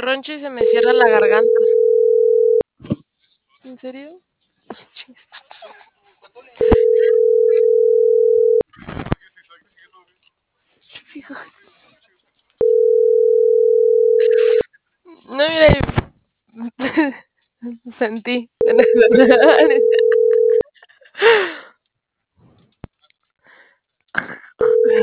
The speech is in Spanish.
roncho y se me cierra la garganta. ¿En serio? Chingas. No, mira, sentí.